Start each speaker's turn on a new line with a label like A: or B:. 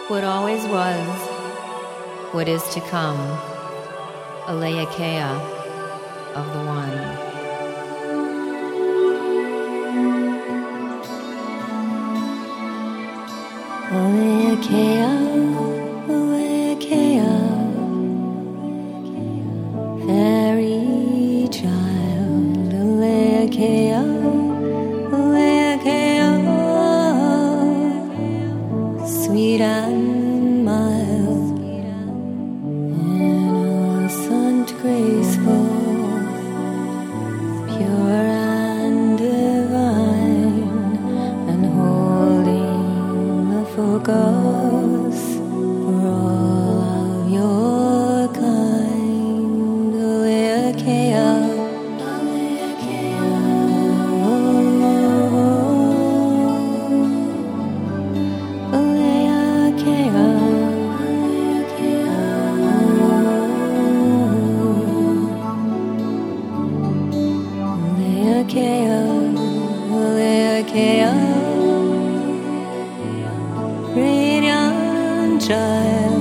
A: What always was, what is to come, Aletheia of the One. Aletheia, Aletheia, fairy child, Aletheia, Aletheia, sweet and mild, innocent, graceful, pure and divine, and holding the focus for all of your kind, Aletheia. Radiant child.